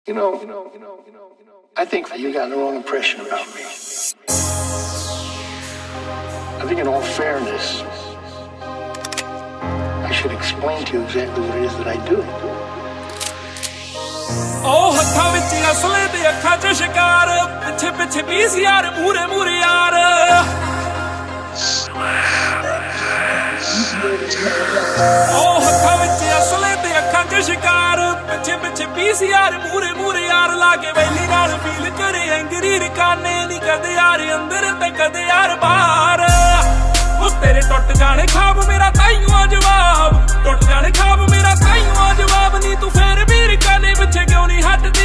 I think that you got the wrong impression about me. I think in all fairness, I should explain to you exactly what it is that I do. Oh, ਹੱਥਾਂ ਵਿੱਚ ਅਸਲੇ ਤੇ ਅੱਖਾਂ 'ਚ ਸ਼ਿਕਾਰ ਪਿੱਛੇ ਪਿੱਛੇ 20 ਯਾਰ ਮੂਰੇ ਮੂਰੇ ਯਾਰ Oh, ਹੱਥਾਂ ਵਿੱਚ ਅਸਲੇ ਤੇ ਅੱਖਾਂ 'ਚ ਸ਼ਿਕਾਰ ਪਿੱਛੇ ਪਿੱਛੇ 20 ਯਾਰ ਮੂਰੇ ਮੂਰੇ ਯਾਰ ਲਾ ਕੇ ਵੈਲੀ ਨਾਲ ਫੀਲ ਕਰੇ ਐਂਗਰੀ ਰਕਾਨੇ ਨਹੀਂ ਕਦੇ ਯਾਰ ਅੰਦਰ ਤੇ ਕਦੇ ਯਾਰ ਬਾਹਰ ਉਹ ਤੇਰੇ ਟੁੱਟ ਜਾਣੇ ਖਾਬ ਮੇਰਾ ਤਾਈਓ ਜਵਾਬ ਟੁੱਟ ਜਾਣੇ ਖਾਬ ਮੇਰਾ ਤਾਈਓ ਜਵਾਬ ਨਹੀਂ ਤੂੰ ਫੇਰ ਵੀ ਰਕਾਨੇ ਪਿੱਛੇ ਕਿਉਂ ਨਹੀਂ ਹਟਦੀ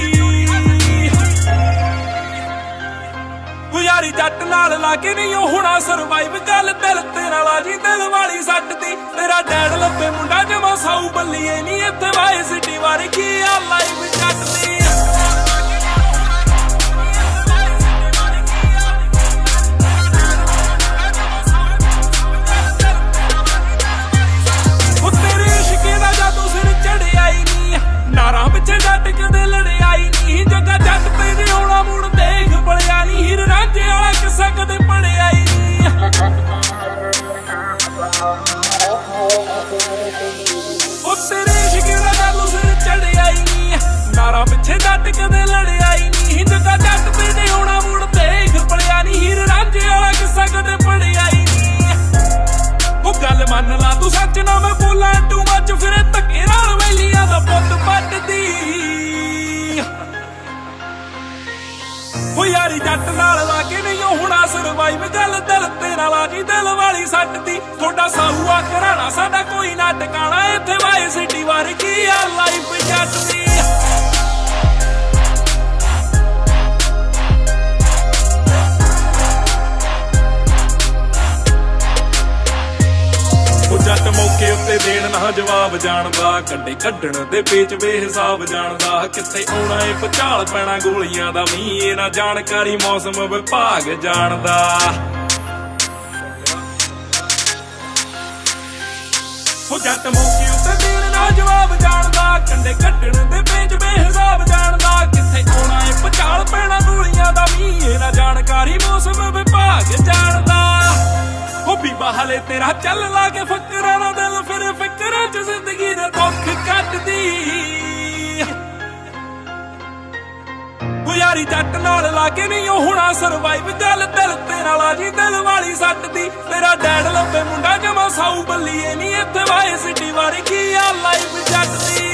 ਉਹ ਯਾਰੀ ਜੱਟ ਨਾਲ ਲਾ ਕੇ ਨਹੀਂ ਉਹ ਹੁਣਾ ਸਰਵਾਈਵ ਗੱਲ ਦਿਲ ਤੇ ਨਾਲ ਆ ਜੀ ਦਿਲ ਵਾਲੀ ਸੱਟ ਦੀ ਤੇਰਾ ਡੈਡ ਲੱਭੇ ਮੁੰਡਾ ਜਮਾ ਸਾਊ ਬੱਲੀਏ ਨਹੀਂ ਇੱਥੇ ਵਾਏ ਸਿਟੀ ਵਾਰ ਕੀ ਆ ਲਾਈਵ ਜੱਟ ਦੀ ਨਾਰਾਂ ਪਿੱਛੇ ਜੱਟ ਕਦੇ ਲੜਿਆਈ ਨਹੀਂ ਜੱਗਾ ਜੱਟ ਤੇ ਨਹੀਂ ਆਉਣਾ ਮੁੜ ਦੇਖ ਬੜਿਆ ਨਹੀਂ ਹੀਰ ਰਾਂਝੇ ਵਾਲਾ ਕਿੱਸਾ ਕਦੇ ਪੜਿਆ ਹੀ ਨਹੀਂ ਉਹ ਤੇਰੇ ਇਸ਼ਕੇ ਦਾ ਜਾਦੂ ਸਿਰ ਚੜਿਆ ਹੀ ਨਹੀਂ ਨਾਰਾਂ ਪਿੱਛੇ ਜੱਟ ਕਦੇ ਲੜਿਆਈ ਨਹੀਂ ਜੱਗਾ ਜੱਟ ਤੇ ਨਹੀਂ ਆਉਣਾ ਮੁੜ ਦੇਖ ਬੜਿਆ ਨਹੀਂ ਹੀਰ ਰਾਂਝੇ ਵਾਲਾ ਕਿੱਸਾ ਕਦੇ ਪੜਿਆ ਹੀ ਨਹੀਂ ਉਹ ਗੱਲ ਮੰਨ ਲਾ ਤੂੰ ਸੱਚ ਨਾ ਮੈਂ ਬੋਲਾਂ ਟੂ ਮੱਚ ਫਿਰ ਧੱਕੇ ਨਾਲ ਵੈਲੀਆਂ ਦਾ ਪੁੱਤ ਪੱਟਦੀ ਉਹ ਯਾਰੀ ਜੱਟ ਨਾਲ ਲਾ ਕੇ ਨਹੀਂ ਉਹ ਹੁਣਾ ਸਰਵਾਈਵ ਗੱਲ ਦਿਲ ਤੇ ਨਾਲ ਆ ਜੀ ਦਿਲ ਵਾਲੀ ਸੱਟ ਦੀ ਤੁਹਾਡਾ ਸਾਊ ਆ ਘਰਾਣਾ ਸਾਡਾ ਕੋਈ ਨਾ ਟਿਕਾਣਾ ਇੱਥੇ ਵਾਏ ਸਿਟੀ ਵਾਰ ਕੀ ਆ ਲਾਈਫ ਜੱਟ ਦੀ ਜੱਟ ਮੌਕੇ ਉੱਤੇ ਦੇਣ ਨਾ ਜਵਾਬ ਜਾਣਦਾ ਕੱਢੇ ਕੱਢਣ ਦੇ ਪੇਚ ਬੇਹਿਸਾਬ ਜਾਣਦਾ ਕਿੱਥੇ ਆਉਣਾ ਏ ਭਚਾਲ ਪੈਣਾ ਗੋਲੀਆਂ ਦਾ ਮੀਂਹ ਇਹ ਨਾ ਜਾਣਕਾਰੀ ਮੌਸਮ ਵਿਭਾਗ ਜਾਣਦਾ ਉਹ ਜੱਟ ਮੌਕੇ ਉੱਤੇ ਦੇਣ ਨਾ ਜਵਾਬ ਜਾਣਦਾ ਕੱਢੇ ਕੱਢਣ ਦੇ ਪੇਚ ਬੇਹਿਸਾਬ ਜਾਣਦਾ ਕਿੱਥੇ ਆਉਣਾ ਏ ਭਚਾਲ ਪੈਣਾ ਗੋਲੀਆਂ ਦਾ ਮੀਂਹ ਇਹ ਨਾ ਜਾਣਕਾਰੀ ਮੌਸਮ ਵਿਭਾਗ ਜਾਣਦਾ ਉਹ ਬੀਬਾ ਹਲੇ ਤੇਰਾ ਚੱਲ ਲਾ ਕੇ ਫੱਕਰਾਂ ਦਾ ਦਿਲ ਫਿਰ ਫਿਕਰਾਂ 'ਚ ਜ਼ਿੰਦਗੀ ਦੇ ਦੁੱਖ ਕੱਟਦੀ ਉਹ ਯਾਰੀ ਜੱਟ ਨਾਲ ਲਾ ਕੇ ਨਹੀਂ ਉਹ ਹੁਣਾ ਸਰਵਾਈਵ ਗੱਲ ਦਿਲ ਤੇ ਨਾਲ ਆ ਜੀ ਦਿਲ ਵਾਲੀ ਸੱਟ ਦੀ ਤੇਰਾ ਡੈਡ ਲੱਭੇ ਮੁੰਡਾ ਜਮਾ ਸਾਊ ਬੱਲੀਏ ਨਹੀਂ ਇੱਥੇ ਵਾਏ ਸਿਟੀ ਵਾਰ ਕੀ ਆ ਲਾਈਫ ਜੱਟ ਦੀ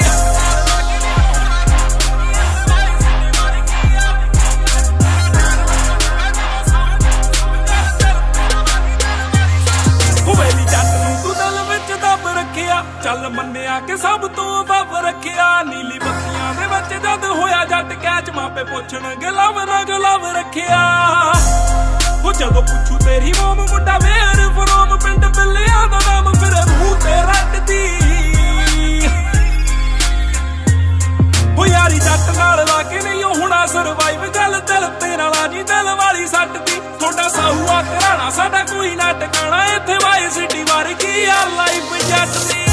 ਚੱਲ ਮੰਨਿਆ ਕਿ ਸਭ ਤੋਂ ਵੱਧ ਰੱਖਿਆ ਨੀਲੀ ਬੱਤੀਆਂ ਦੇ ਵਿੱਚ ਜਦ ਹੋਇਆ ਜੱਟ ਕੈਚ ਮਾਪੇ ਪੁੱਛਣਗੇ ਲਵ ਨਾ ਗਲਵ ਰੱਖਿਆ ਉਹ ਜਦੋਂ ਪੁੱਛੂ ਤੇਰੀ ਮੋਮ ਮੁੰਡਾ ਵੇਰ ਫਰੋਮ ਪਿੰਡ ਬਿੱਲਿਆਂ ਦਾ ਨਾਮ ਫਿਰ ਮੂੰਹ ਤੇ ਰੱਟਦੀ ਉਹ ਯਾਰੀ ਜੱਟ ਨਾਲ ਲਾ ਕੇ ਨਹੀਂ ਉਹ ਹੁਣਾ ਸਰਵਾਈਵ ਗੱਲ ਦਿਲ ਤੇ ਨਾਲ ਆ ਜੀ ਦਿਲ ਵਾਲੀ ਸੱਟ ਦੀ ਤੁਹਾਡਾ ਸਾਊ ਆ ਘਰਾਣਾ ਸਾਡਾ ਕੋਈ ਨਾ ਟਿਕਾਣਾ ਇੱਥੇ ਵਾਏ ਸਿਟੀ ਵਾਰ ਕੀ ਆ ਲਾਈਫ ਜੱਟ ਦੀ